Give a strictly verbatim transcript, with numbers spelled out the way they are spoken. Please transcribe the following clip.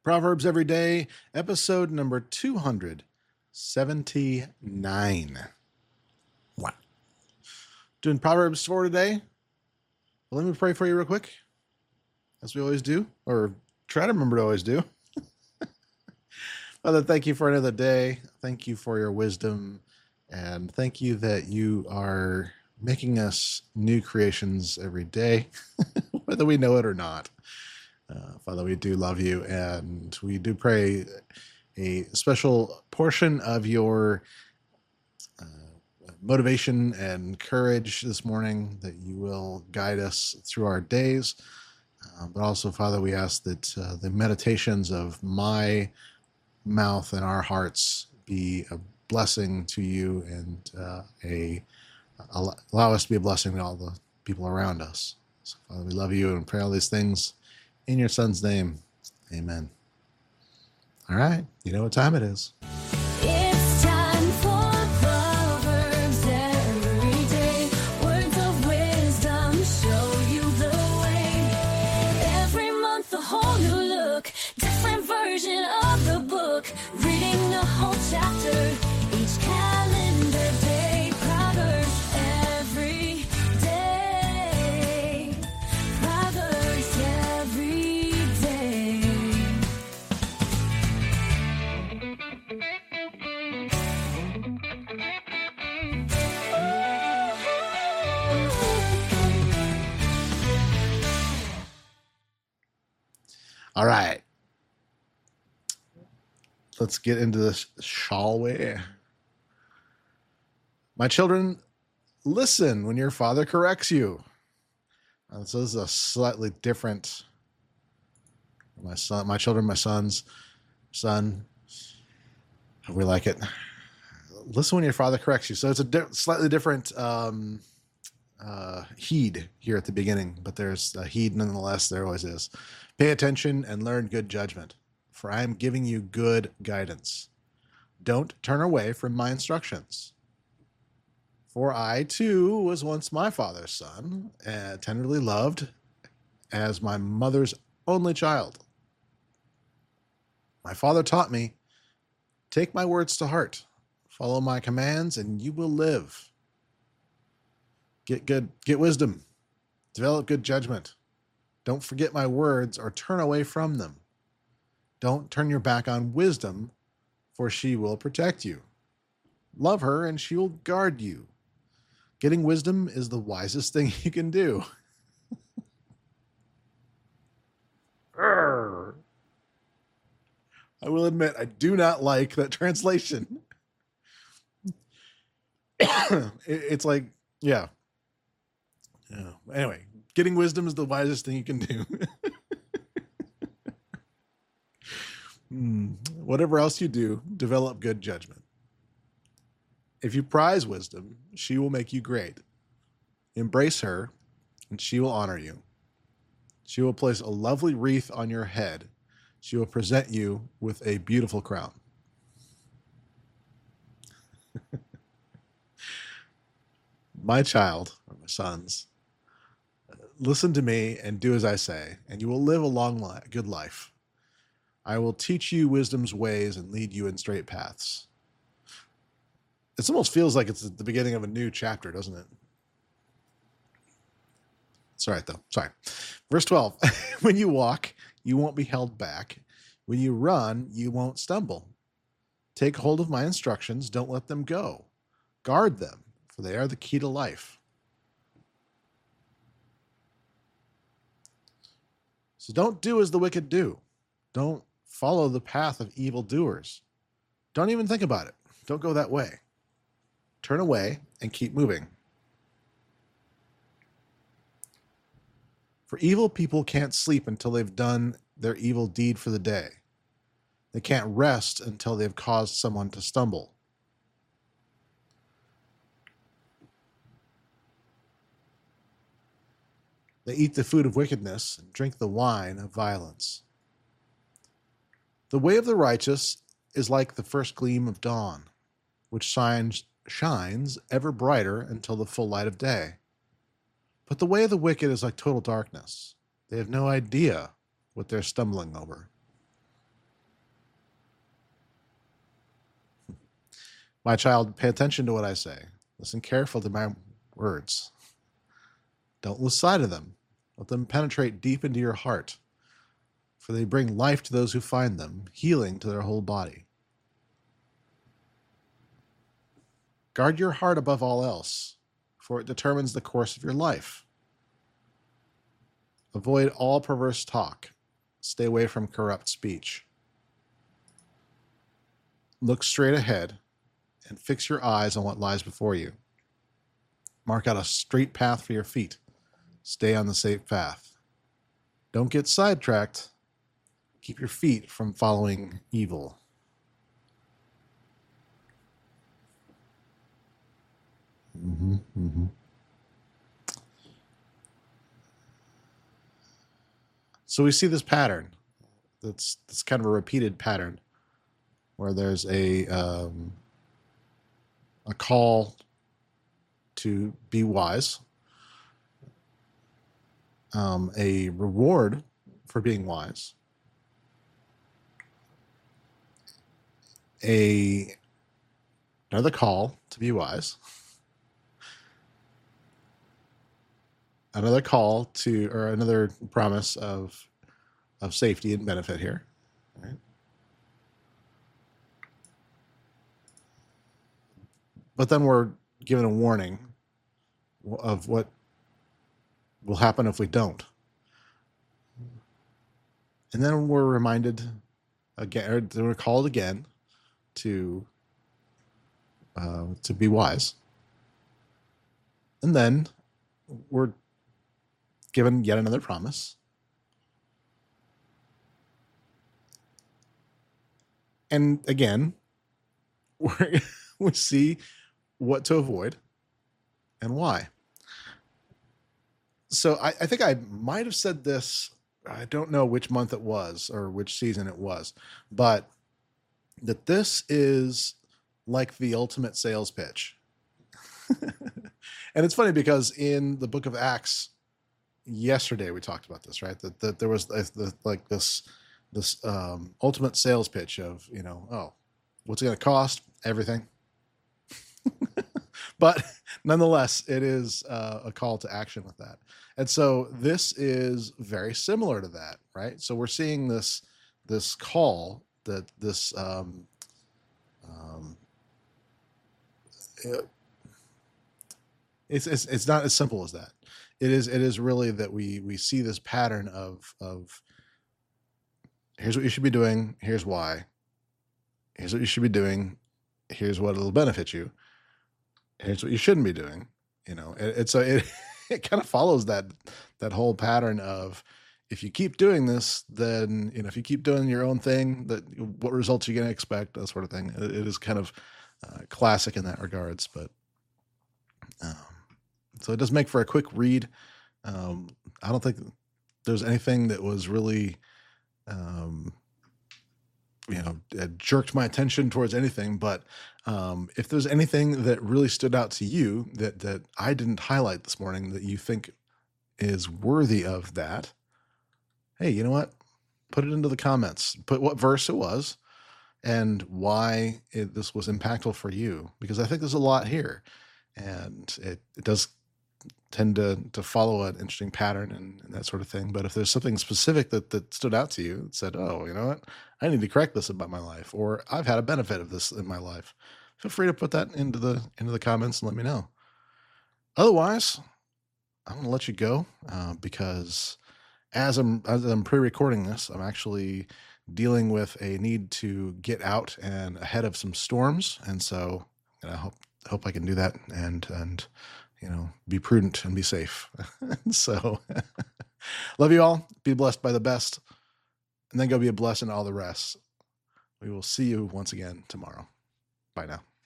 Proverbs Every Day, episode number two hundred seventy-nine. Wow. Doing Proverbs for today. Well, let me pray for you real quick, as we always do, or try to remember to always do. Father, thank you for another day. Thank you for your wisdom, and thank you that you are making us new creations every day, whether we know it or not. Uh, Father, we do love you, and we do pray a special portion of your uh, motivation and courage this morning, that you will guide us through our days. Uh, but also, Father, we ask that uh, the meditations of my mouth and our hearts be a blessing to you, and uh, a allow us to be a blessing to all the people around us. So, Father, we love you and pray all these things in your Son's name. Amen. All right. You know what time it is. It's time for Proverbs every day. Words of wisdom show you the way. Every month a whole new look. Different version of the book. Reading the whole chapter. Each calendar day. Proverbs every day. Proverbs every day. All right. Let's get into this, shall we? My children, listen when your father corrects you. Uh, so this is a slightly different. My son, my children, my sons, son. We like it. Listen when your father corrects you. So it's a di- slightly different um, uh, heed here at the beginning, but there's a heed nonetheless. There always is. Pay attention and learn good judgment, for I am giving you good guidance. Don't turn away from my instructions. For I, too, was once my father's son, and tenderly loved as my mother's only child. My father taught me, take my words to heart, follow my commands, and you will live. Get good, get wisdom, develop good judgment. Don't forget my words or turn away from them. Don't turn your back on wisdom, for she will protect you. Love her, and she will guard you. Getting wisdom is the wisest thing you can do. Arr. I will admit, I do not like that translation. It- it's like, yeah. Yeah. Anyway, getting wisdom is the wisest thing you can do. Hmm. Whatever else you do, develop good judgment. If you prize wisdom, she will make you great. Embrace her, and she will honor you. She will place a lovely wreath on your head. She will present you with a beautiful crown. My child, or my sons, listen to me and do as I say, and you will live a long, li- good life. I will teach you wisdom's ways and lead you in straight paths. It almost feels like it's at the beginning of a new chapter, doesn't it? It's all right, though. Sorry. Verse twelve. When you walk, you won't be held back. When you run, you won't stumble. Take hold of my instructions. Don't let them go. Guard them, for they are the key to life. So don't do as the wicked do. Don't follow the path of evildoers. Don't even think about it. Don't go that way. Turn away and keep moving. For evil people can't sleep until they've done their evil deed for the day. They can't rest until they've caused someone to stumble. They eat the food of wickedness and drink the wine of violence. The way of the righteous is like the first gleam of dawn, which shines, shines ever brighter until the full light of day. But the way of the wicked is like total darkness. They have no idea what they're stumbling over. My child, pay attention to what I say. Listen carefully to my words. Don't lose sight of them. Let them penetrate deep into your heart, for they bring life to those who find them, healing to their whole body. Guard your heart above all else, for it determines the course of your life. Avoid all perverse talk. Stay away from corrupt speech. Look straight ahead and fix your eyes on what lies before you. Mark out a straight path for your feet. Stay on the safe path. Don't get sidetracked. Keep your feet from following evil. Mm-hmm, mm-hmm. So we see this pattern. That's that's kind of a repeated pattern, where there's a um, a call to be wise, um, a reward for being wise, a another call to be wise, another call to, or another promise of of safety and benefit here, right? But then we're given a warning of what will happen if we don't. And then we're reminded again, or we're called again to uh, to be wise. And then we're given yet another promise. And again, we're, we see what to avoid and why. So I, I think I might have said this, I don't know which month it was or which season it was, but that this is like the ultimate sales pitch. And it's funny because in the book of Acts, yesterday we talked about this, right? That, that there was the, the, like this this um, ultimate sales pitch of, you know, oh, what's it going to cost? Everything. But nonetheless, it is uh, a call to action with that. And so this is very similar to that, right? So we're seeing this this call that this um, um, it, it's, it's it's not as simple as that. It is it is really that we we see this pattern of of here's what you should be doing, here's why, here's what you should be doing, here's what it'll benefit you, here's what you shouldn't be doing. You know, it, it's a it, it kind of follows that that whole pattern of, if you keep doing this, then, you know, if you keep doing your own thing, that what results you're going to expect, that sort of thing. It, it is kind of uh, classic in that regards, but um, so it does make for a quick read. Um, I don't think there's anything that was really, um, you know, jerked my attention towards anything. But um, if there's anything that really stood out to you that that I didn't highlight this morning that you think is worthy of that, hey, you know what? Put it into the comments. Put what verse it was and why it, this was impactful for you, because I think there's a lot here, and it, it does tend to to follow an interesting pattern and, and that sort of thing. But if there's something specific that, that stood out to you that said, oh, you know what? I need to correct this about my life, or I've had a benefit of this in my life, feel free to put that into the into the comments and let me know. Otherwise, I'm going to let you go uh, because as I'm as I'm pre-recording this, I'm actually dealing with a need to get out and ahead of some storms, and so I hope hope I can do that and and you know, be prudent and be safe. So, love you all. Be blessed by the best, and then go be a blessing to all the rest. We will see you once again tomorrow. Bye now.